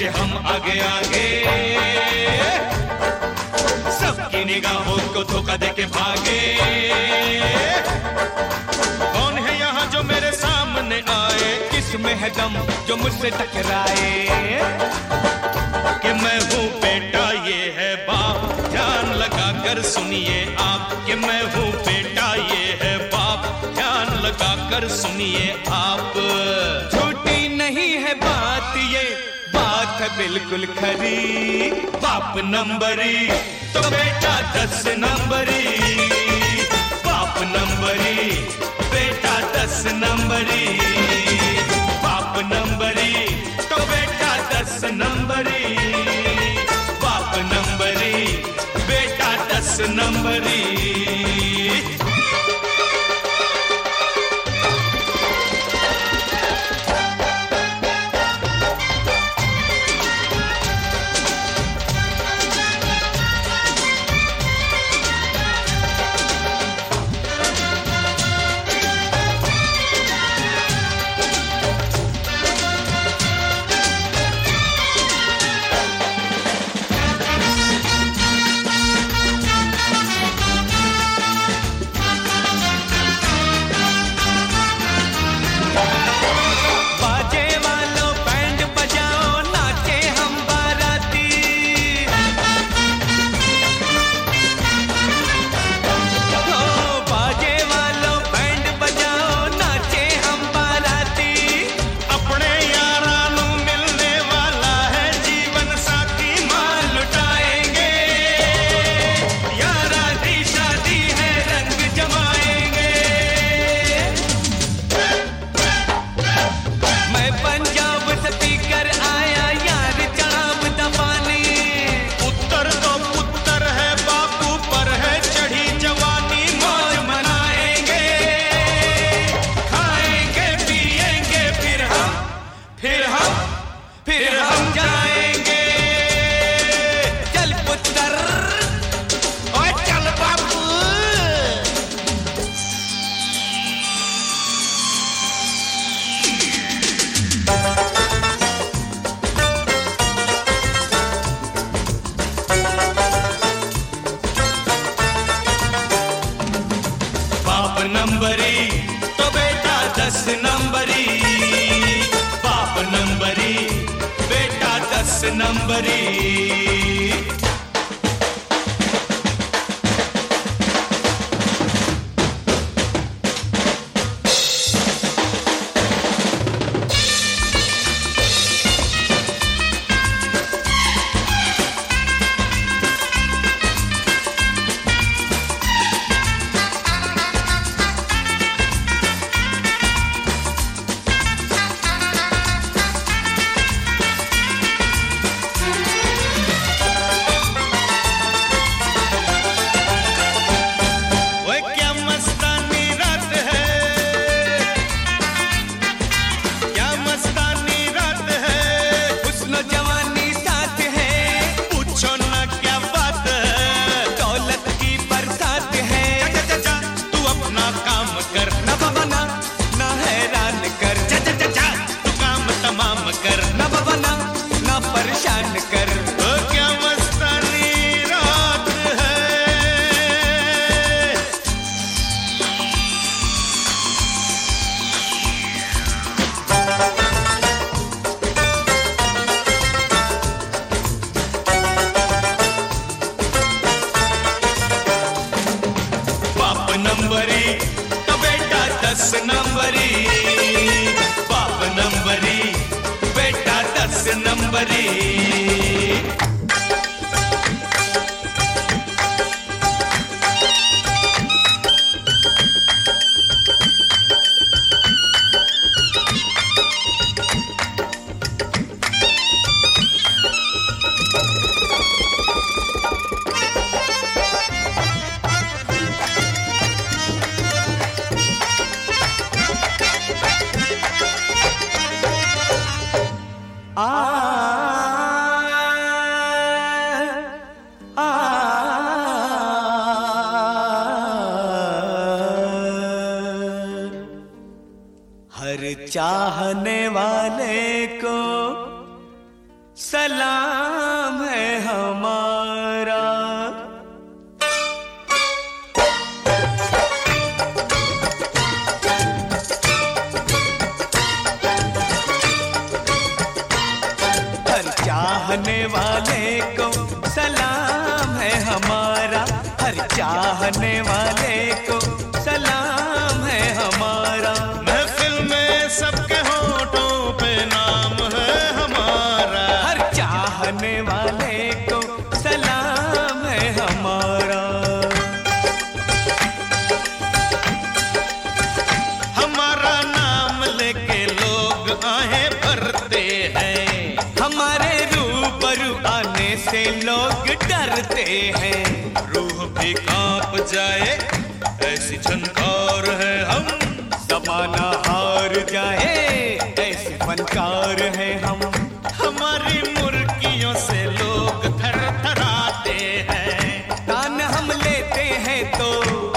के हम आगे आगे, सबकी निगाहों को धोखा देके भागे। कौन है यहाँ जो मेरे सामने आए, किसमें है दम जो मुझसे टकराए। कि मैं हूँ बेटा ये है बाप, ध्यान लगा कर सुनिए आप। कि मैं हूँ बेटा ये है बाप, ध्यान लगा कर सुनिए आप। झूठी नहीं है बात ये, बात है बिल्कुल खरी। बाप नंबरी तो बेटा 10 नंबरी, बाप नंबरी बेटा 10 नंबरी, बाप नंबरी तो बेटा 10 नंबरी, बाप नंबरी बेटा 10 नंबरी। नंबरी तो बेटा 10 नंबरी, बाप नंबरी बेटा 10 नंबरी। नंबरी तो बेटा 10 नंबरी, बाप नंबरी बेटा 10 नंबरी। हर चाहने वाले को सलाम है हमारा। हर चाहने वाले को सलाम है हमारा, हर चाहने वाले को सलाम है हमारा। महफिल में सबके होठों पे नाम है हमारा, हर चाहने वाले को सलाम है हमारा। हमारा नाम लेके लोग आहें भरते हैं, हमारे रूबरू आने से लोग डरते हैं। रूह भी कांप जाए ऐसी झनकार है हम, ज़माना हार जाए ऐसे फनकार है हम। हमारी मुर्गियों से लोग थरथराते हैं, तान हम लेते हैं तो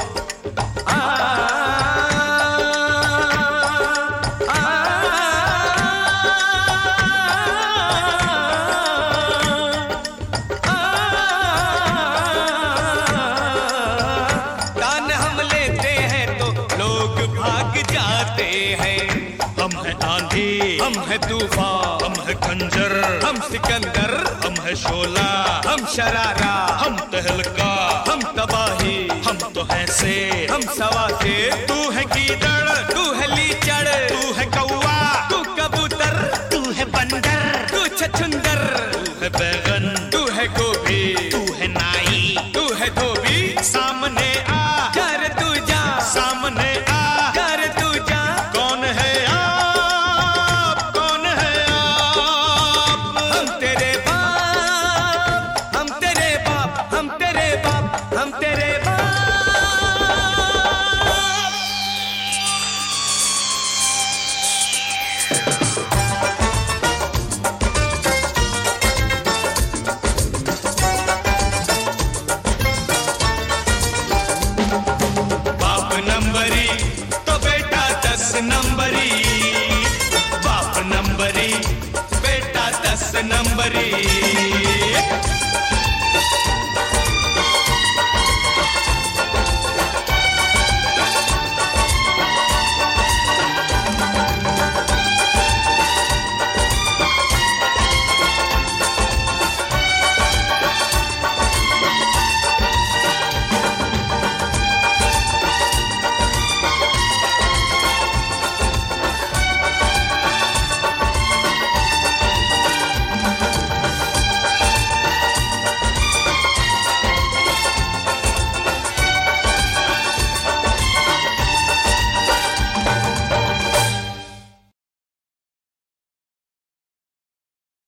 हम है तूफान, हम है खंजर, हम सिकंदर, हम है शोला, हम शरारा, हम तहलका, हम तबाही, हम तो हैं से, हम सवा के। तू है गीदड़, तू है लीचड़, तू है कौवा, तू कबूतर, तू है बंदर, तू छछुंदर, तू है बैगन, तू है गोभी, तू है नाई, तू है धोबी। सामने आ कर तू जा, सामने आ कर तू जा। कौन है नंबरी तो बेटा 10 नंबर।